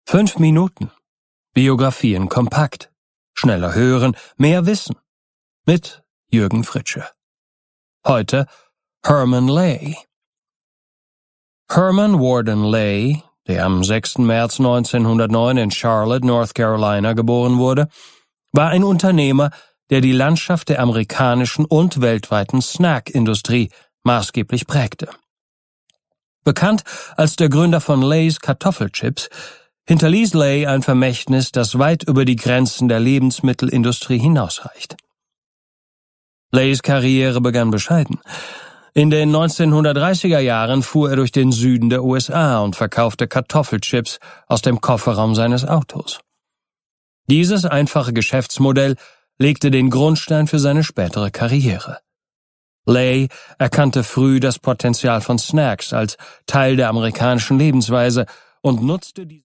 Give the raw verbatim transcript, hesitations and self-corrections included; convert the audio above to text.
Fünf Minuten. Biografien kompakt. Schneller hören, mehr wissen. Mit Jürgen Fritsche. Heute Herman Lay. Herman Warden Lay, der am sechsten März neunzehnhundertneun in Charlotte, North Carolina geboren wurde, war ein Unternehmer, der die Landschaft der amerikanischen und weltweiten Snack-Industrie maßgeblich prägte. Bekannt als der Gründer von Lays Kartoffelchips, hinterließ Lay ein Vermächtnis, das weit über die Grenzen der Lebensmittelindustrie hinausreicht. Lays Karriere begann bescheiden. In den neunzehnhundertdreißiger Jahren fuhr er durch den Süden der U S A und verkaufte Kartoffelchips aus dem Kofferraum seines Autos. Dieses einfache Geschäftsmodell legte den Grundstein für seine spätere Karriere. Lay erkannte früh das Potenzial von Snacks als Teil der amerikanischen Lebensweise und nutzte die